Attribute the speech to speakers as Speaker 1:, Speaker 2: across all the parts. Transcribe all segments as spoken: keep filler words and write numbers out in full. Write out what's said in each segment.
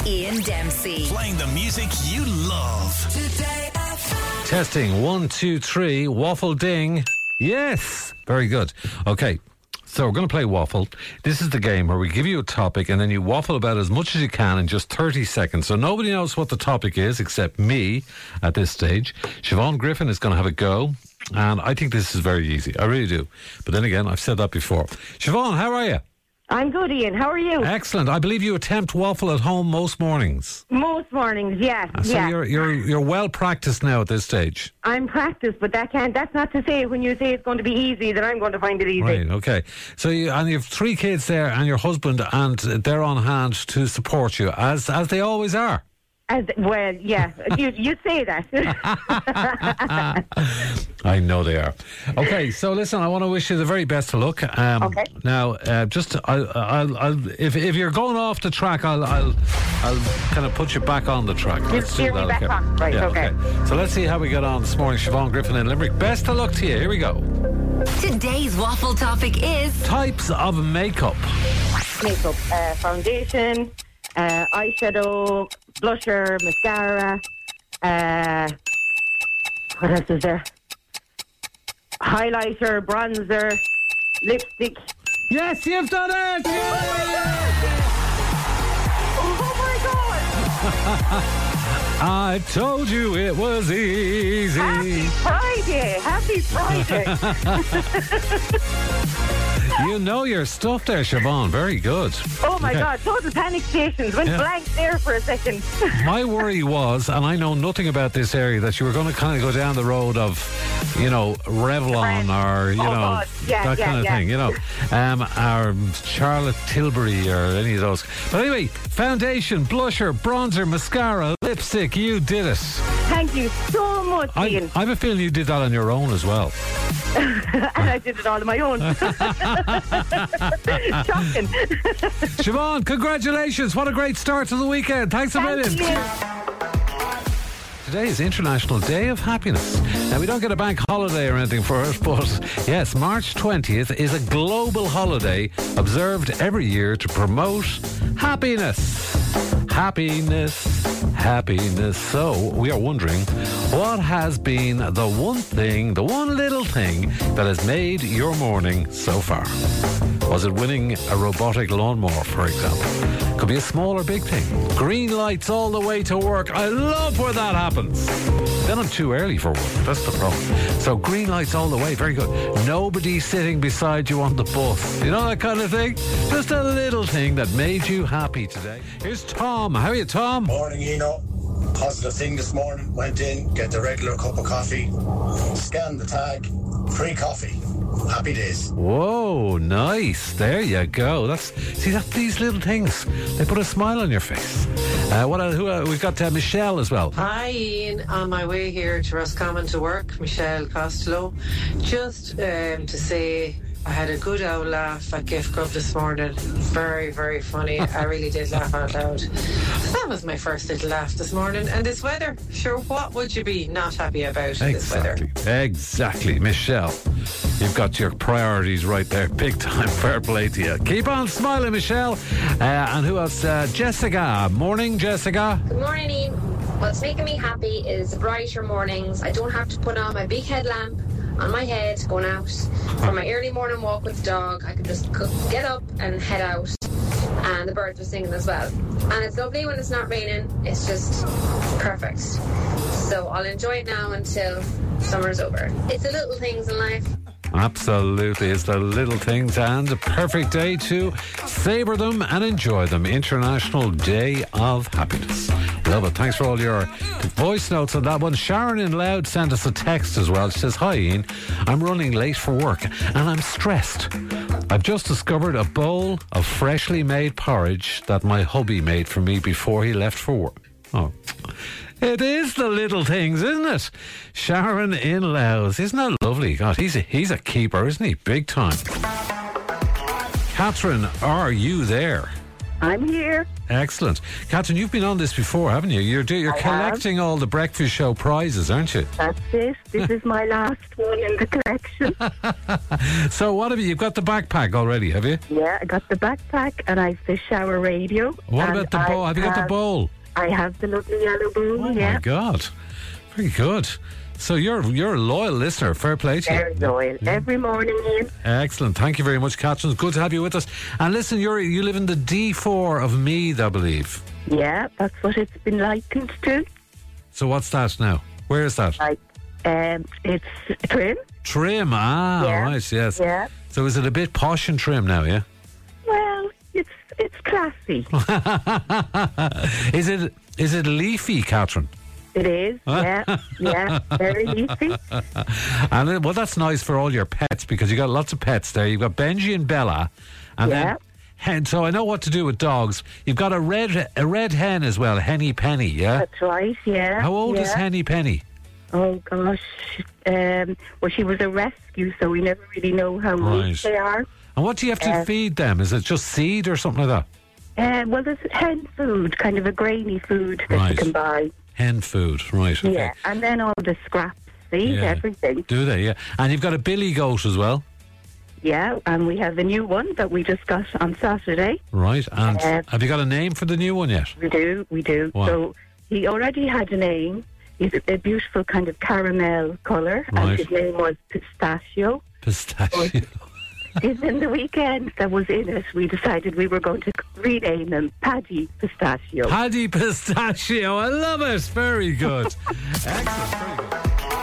Speaker 1: Ian Dempsey.
Speaker 2: Playing the music you love.
Speaker 3: Today F M.
Speaker 4: Testing one, two, three. Waffle ding. Yes. Very good. Okay. So we're going to play waffle. This is the game where we give you a topic and then you waffle about as much as you can in just thirty seconds. So nobody knows what the topic is except me at this stage. Siobhan Griffin is going to have a go. And I think this is very easy. I really do. But then again, I've said that before. Siobhan, how are you?
Speaker 5: I'm good, Ian. How are you?
Speaker 4: Excellent. I believe you attempt waffle at home most mornings.
Speaker 5: Most mornings, yes.
Speaker 4: So
Speaker 5: yeah.
Speaker 4: you're you're you're well practiced now at this stage.
Speaker 5: I'm practiced, but that can't. That's not to say when you say it's going to be easy that I'm going to find it easy.
Speaker 4: Right. Okay. So you and you have three kids there, and your husband, and they're on hand to support you as as they always are.
Speaker 5: As well, yeah. you you say that.
Speaker 4: I know they are. Okay, so listen, I want to wish you the very best of luck. Um,
Speaker 5: Okay.
Speaker 4: Now, uh, just I'll, I'll, I'll, if if you're going off the track, I'll I'll I'll kind of put you back on the track.
Speaker 5: You'll
Speaker 4: Let's do
Speaker 5: steer me
Speaker 4: that,
Speaker 5: back
Speaker 4: okay?
Speaker 5: on. Right,
Speaker 4: Yeah,
Speaker 5: okay.
Speaker 4: So let's see how we get on this morning. Siobhan Griffin in Limerick. Best of luck to you. Here we go.
Speaker 1: Today's waffle topic is
Speaker 4: Types of makeup.
Speaker 5: Makeup, uh, foundation, uh, eyeshadow, blusher, mascara. Uh, what else is there? Highlighter, bronzer, lipstick.
Speaker 4: Yes, you've done it.
Speaker 5: Oh my God!
Speaker 4: I told you it was easy.
Speaker 5: Happy Friday! Happy Friday!
Speaker 4: You know your stuff there, Siobhan. Very good.
Speaker 5: Oh my
Speaker 4: Okay.
Speaker 5: God! Total panic stations. Went
Speaker 4: Yeah.
Speaker 5: blank there for a second.
Speaker 4: My worry was, and I know nothing about this area, that you were going to kind of go down the road of, you know, Revlon or, you
Speaker 5: Oh,
Speaker 4: know,
Speaker 5: God. Yeah,
Speaker 4: that
Speaker 5: yeah,
Speaker 4: kind of
Speaker 5: yeah.
Speaker 4: thing, you know, um, or Charlotte Tilbury or any of those. But anyway, foundation, blusher, bronzer, mascara, lipstick, you did it.
Speaker 5: Thank you so much,
Speaker 4: I,
Speaker 5: Ian.
Speaker 4: I have a feeling you did that on your own as well.
Speaker 5: And I did it all on my own. Shocking.
Speaker 4: Siobhan, congratulations. What a great start to the weekend. Thanks a million.
Speaker 5: Thank you.
Speaker 4: Today is International Day of Happiness. Now, we don't get a bank holiday or anything for it, but yes, March twentieth is a global holiday observed every year to promote happiness. Happiness, happiness. So, we are wondering, what has been the one thing, the one little thing that has made your morning so far? Was it winning a robotic lawnmower, for example? Could be a small or big thing. Green lights all the way to work. I love where that happens. Then I'm too early for work. That's the problem. So green lights all the way. Very good. Nobody sitting beside you on the bus. You know that kind of thing? Just a little thing that made you happy today. Here's Tom. How are you, Tom?
Speaker 6: Morning, Eno. Positive thing this morning. Went in, get the regular cup of coffee, scanned the tag, free coffee. Happy days.
Speaker 4: Whoa, nice. There you go. That's see that these little things, they put a smile on your face. Uh, what uh, who uh, we've got uh, Michelle as well.
Speaker 7: Hi Ian, on my way here to Roscommon to work, Michelle Costello. Just um, to say I had a good old laugh at Gift Grub this morning. Very, very funny. I really did laugh out loud. So that was my first little laugh this morning. And this weather, sure, what would you be not happy about in this weather?
Speaker 4: Exactly. Exactly. Michelle, you've got your priorities right there. Big time. Fair play to you. Keep on smiling, Michelle. Uh, and who else? Uh, Jessica. Morning, Jessica.
Speaker 8: Good morning, Ian. What's making me happy is brighter mornings. I don't have to put on my big headlamp on my head going out for my early morning walk with the dog. I can just cook, get up and head out, and the birds are singing as well. And it's lovely when it's not raining. It's just perfect. So I'll enjoy it now until summer's over. It's the little things in life.
Speaker 4: Absolutely. It's the little things and a perfect day to savour them and enjoy them. International Day of Happiness. Love it. Thanks for all your voice notes on that one. Sharon in Loud sent us a text as well. She says, hi Ian, I'm running late for work and I'm stressed. I've just discovered a bowl of freshly made porridge that my hubby made for me before he left for work. Oh. It is the little things, isn't it? Sharon in Louth. Isn't that lovely? God, he's a, he's a keeper, isn't he? Big time. Catherine, are you there?
Speaker 5: I'm here.
Speaker 4: Excellent. Catherine, you've been on this before, haven't you? You're do, you're
Speaker 5: I have.
Speaker 4: collecting all the breakfast show prizes, aren't you?
Speaker 5: That's it. This is my last one in the collection.
Speaker 4: So what have you? You've got the backpack already, have you?
Speaker 5: Yeah, I got the backpack and I have the shower radio.
Speaker 4: What
Speaker 5: and
Speaker 4: about the
Speaker 5: I
Speaker 4: bowl? Have you got the
Speaker 5: have-
Speaker 4: bowl?
Speaker 5: I have the lovely yellow bowl,
Speaker 4: Oh
Speaker 5: yeah.
Speaker 4: my God. Very good. So you're you're a loyal listener. Fair play to you.
Speaker 5: Very loyal. Every morning, Ian.
Speaker 4: Excellent. Thank you very much, Catherine. It's good to have you with us. And listen, you're you live in the D four of Meath, I believe.
Speaker 5: Yeah, that's what it's been likened to.
Speaker 4: So what's that now? Where is that?
Speaker 5: Like, um, it's trim.
Speaker 4: Trim. Ah,
Speaker 5: Yeah.
Speaker 4: right, yes.
Speaker 5: Yeah.
Speaker 4: So is it a bit posh and trim now, yeah?
Speaker 5: Well, it's it's classy.
Speaker 4: Is it is it leafy, Catherine?
Speaker 5: It is. Yeah, yeah. Very leafy.
Speaker 4: And uh, well, that's nice for all your pets because you got lots of pets there. You've got Benji and Bella, and
Speaker 5: Yeah.
Speaker 4: then hen. So I know what to do with dogs. You've got a red a red hen as well, Henny Penny. Yeah.
Speaker 5: That's right. Yeah.
Speaker 4: How old
Speaker 5: yeah.
Speaker 4: is Henny Penny?
Speaker 5: Oh gosh. Um, well, she was a rescue, so we never really know how
Speaker 4: Right.
Speaker 5: weak they are.
Speaker 4: And what do you have to
Speaker 5: Uh,
Speaker 4: feed them? Is it just seed or something like that?
Speaker 5: Uh, well, there's hen food, kind of a grainy food that
Speaker 4: Right.
Speaker 5: you can buy.
Speaker 4: Hen food, right? Okay.
Speaker 5: Yeah, and then all the scraps, seed,
Speaker 4: Yeah.
Speaker 5: everything.
Speaker 4: Do they? Yeah. And you've got a billy goat as well,
Speaker 5: Yeah, and we have a new one that we just got on Saturday.
Speaker 4: right? And
Speaker 5: Uh,
Speaker 4: have you got a name for the new one yet?
Speaker 5: We do, we do.
Speaker 4: Wow.
Speaker 5: So he already had a name. He's a, a beautiful kind of caramel colour,
Speaker 4: Right.
Speaker 5: and his name was Pistachio.
Speaker 4: Pistachio.
Speaker 5: In the weekend that was in it, we decided we were going to rename him Paddy Pistachio.
Speaker 4: Paddy Pistachio. I love it. Very good. Excellent. Very good.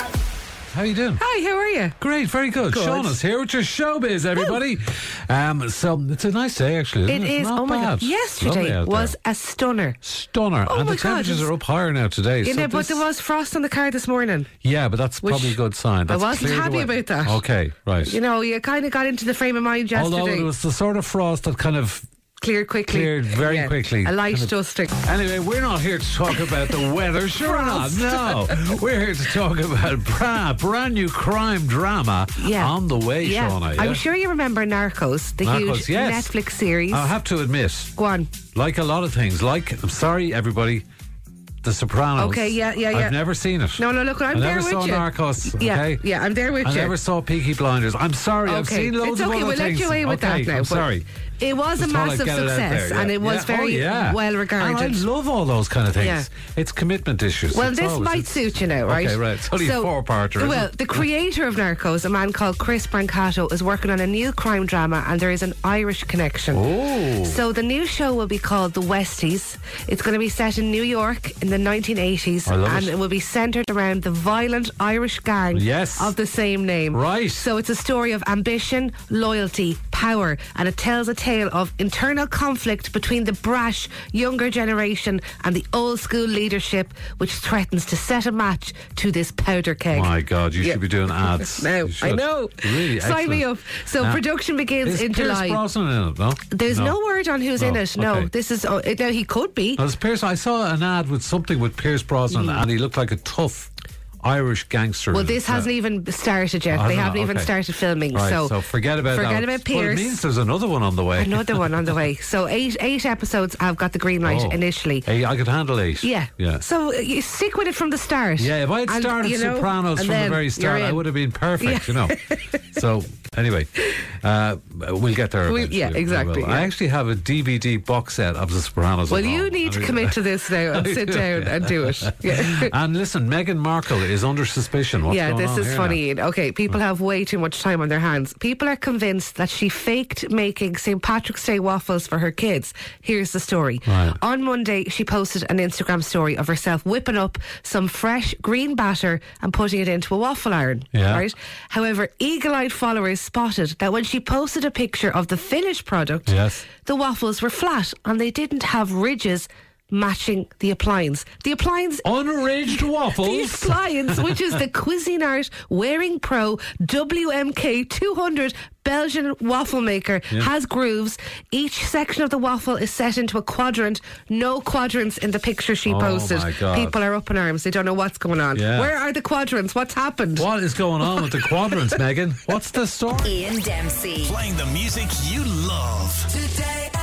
Speaker 4: How you doing?
Speaker 9: Hi, how are you?
Speaker 4: Great, very good.
Speaker 9: Good.
Speaker 4: Shauna's here with your showbiz, everybody. Um, so it's a nice day, actually.
Speaker 9: It
Speaker 4: Isn't it?
Speaker 9: is.
Speaker 4: Not
Speaker 9: Oh my
Speaker 4: bad.
Speaker 9: God! Yesterday
Speaker 4: Lovely out
Speaker 9: was
Speaker 4: there.
Speaker 9: a stunner.
Speaker 4: Stunner,
Speaker 9: Oh
Speaker 4: and
Speaker 9: my
Speaker 4: the
Speaker 9: God,
Speaker 4: temperatures
Speaker 9: it's-
Speaker 4: are up higher now today.
Speaker 9: You
Speaker 4: so
Speaker 9: know, but
Speaker 4: this-
Speaker 9: there was frost on the car this morning.
Speaker 4: yeah, but that's
Speaker 9: Which-
Speaker 4: probably a good sign. That's
Speaker 9: wasn't
Speaker 4: cleared
Speaker 9: happy
Speaker 4: away.
Speaker 9: about that.
Speaker 4: Okay, right.
Speaker 9: You know, you kind of got into the frame of mind yesterday.
Speaker 4: Although it was the sort of frost that kind of
Speaker 9: cleared quickly.
Speaker 4: cleared very
Speaker 9: Yeah.
Speaker 4: quickly.
Speaker 9: A light
Speaker 4: Kind of-
Speaker 9: dusting.
Speaker 4: Anyway, we're not here to talk about the weather. Sure not. No. We're here to talk about brand, brand new crime drama
Speaker 9: Yeah.
Speaker 4: on the way,
Speaker 9: Yeah.
Speaker 4: Shauna. Yeah?
Speaker 9: I'm sure you remember Narcos, the
Speaker 4: Narcos,
Speaker 9: huge
Speaker 4: yes.
Speaker 9: Netflix series.
Speaker 4: I have to admit,
Speaker 9: Go on.
Speaker 4: like a lot of things, like, I'm sorry, everybody, The Sopranos.
Speaker 9: Okay, yeah, yeah, yeah.
Speaker 4: I've never seen it.
Speaker 9: No, no, look, I'm
Speaker 4: I
Speaker 9: there
Speaker 4: never
Speaker 9: with
Speaker 4: saw
Speaker 9: you.
Speaker 4: Narcos,
Speaker 9: Yeah,
Speaker 4: okay?
Speaker 9: yeah, I'm there with
Speaker 4: I
Speaker 9: you.
Speaker 4: never saw Peaky Blinders. I'm sorry, I've
Speaker 9: Okay,
Speaker 4: seen loads
Speaker 9: it's okay.
Speaker 4: of other
Speaker 9: We'll
Speaker 4: things.
Speaker 9: let you away with
Speaker 4: okay,
Speaker 9: that now.
Speaker 4: I'm
Speaker 9: but
Speaker 4: sorry.
Speaker 9: It was
Speaker 4: Just
Speaker 9: a
Speaker 4: thought I'd
Speaker 9: massive
Speaker 4: get it out
Speaker 9: success,
Speaker 4: there, yeah.
Speaker 9: and it was
Speaker 4: Yeah.
Speaker 9: very
Speaker 4: oh, yeah.
Speaker 9: well regarded.
Speaker 4: And I love all those kind of things.
Speaker 9: Yeah.
Speaker 4: It's commitment issues.
Speaker 9: Well,
Speaker 4: It's
Speaker 9: this
Speaker 4: always-
Speaker 9: might
Speaker 4: it's-
Speaker 9: suit you now, right?
Speaker 4: Okay, right. It's only a four-parter, isn't
Speaker 9: Well,
Speaker 4: it?
Speaker 9: the creator of Narcos, a man called Chris Brancato, is working on a new crime drama, and there is an Irish connection.
Speaker 4: Oh.
Speaker 9: So the new show will be called The Westies. It's going to be set in New York in the nineteen eighties,
Speaker 4: I love
Speaker 9: and
Speaker 4: it.
Speaker 9: it will be centred around the violent Irish gang
Speaker 4: Yes.
Speaker 9: of the same name.
Speaker 4: Right.
Speaker 9: So it's a story of ambition, loyalty, power, and it tells a tale of internal conflict between the brash younger generation and the old school leadership, which threatens to set a match to this powder keg.
Speaker 4: My God, you
Speaker 9: Yeah.
Speaker 4: should be doing ads.
Speaker 9: Now,
Speaker 4: You
Speaker 9: I
Speaker 4: should.
Speaker 9: know.
Speaker 4: Really,
Speaker 9: Sign me
Speaker 4: excellent.
Speaker 9: up. So
Speaker 4: Now,
Speaker 9: production begins
Speaker 4: Is
Speaker 9: in
Speaker 4: Pierce
Speaker 9: July.
Speaker 4: Brosnan in it? No.
Speaker 9: There's no. word on who's in
Speaker 4: No,
Speaker 9: it. No,
Speaker 4: okay.
Speaker 9: this is. Oh, now he could be.
Speaker 4: Well, it's Pierce, I saw an ad with something with Pierce Brosnan,
Speaker 9: Mm.
Speaker 4: and he looked like a tough Irish gangster.
Speaker 9: Well, this hasn't even started yet.
Speaker 4: Oh,
Speaker 9: they
Speaker 4: no,
Speaker 9: haven't even
Speaker 4: okay.
Speaker 9: started filming.
Speaker 4: Right,
Speaker 9: so,
Speaker 4: so forget about
Speaker 9: forget
Speaker 4: that.
Speaker 9: about
Speaker 4: Well,
Speaker 9: Pierce.
Speaker 4: it means there's another one on the way.
Speaker 9: Another one on the way. So eight eight episodes have got the green light
Speaker 4: Oh.
Speaker 9: initially.
Speaker 4: Hey, I could handle eight.
Speaker 9: Yeah.
Speaker 4: Yeah.
Speaker 9: So uh, you stick with it from the start.
Speaker 4: Yeah, if I had
Speaker 9: And,
Speaker 4: started
Speaker 9: you know,
Speaker 4: Sopranos
Speaker 9: and
Speaker 4: from the
Speaker 9: then
Speaker 4: very start,
Speaker 9: you're
Speaker 4: I
Speaker 9: in.
Speaker 4: would have been perfect,
Speaker 9: Yeah.
Speaker 4: you know. So, anyway, uh, we'll get there.
Speaker 9: We'll-
Speaker 4: eventually.
Speaker 9: yeah,
Speaker 4: We
Speaker 9: exactly,
Speaker 4: will.
Speaker 9: yeah.
Speaker 4: I actually have a D V D box set of The Sopranos.
Speaker 9: Well,
Speaker 4: at
Speaker 9: you
Speaker 4: home.
Speaker 9: need to
Speaker 4: I mean-
Speaker 9: commit to this now and sit down and do it. Yeah.
Speaker 4: And listen, Meghan Markle is under suspicion. What's
Speaker 9: yeah,
Speaker 4: going
Speaker 9: this
Speaker 4: on
Speaker 9: is
Speaker 4: here
Speaker 9: funny.
Speaker 4: now?
Speaker 9: Ian. Okay, people have way too much time on their hands. People are convinced that she faked making Saint Patrick's Day waffles for her kids. Here's the story.
Speaker 4: Right.
Speaker 9: On Monday, she posted an Instagram story of herself whipping up some fresh green batter and putting it into a waffle iron.
Speaker 4: Yeah.
Speaker 9: Right. However, eagle-eyed followers spotted that when she posted a picture of the finished product,
Speaker 4: Yes.
Speaker 9: the waffles were flat and they didn't have ridges matching the appliance. The appliance
Speaker 4: Unridged
Speaker 9: the
Speaker 4: waffles.
Speaker 9: appliance, which is the Cuisinart Wearing Pro W M K two hundred Belgian waffle maker,
Speaker 4: Yeah.
Speaker 9: has grooves. Each section of the waffle is set into a quadrant. No quadrants in the picture she
Speaker 4: Oh,
Speaker 9: posted.
Speaker 4: my God.
Speaker 9: People are up in arms. They don't know what's going on.
Speaker 4: Yeah.
Speaker 9: Where are the quadrants? What's happened?
Speaker 4: What is going on with the quadrants, Megan? What's the story?
Speaker 1: Ian Dempsey.
Speaker 2: Playing the music you love.
Speaker 3: Today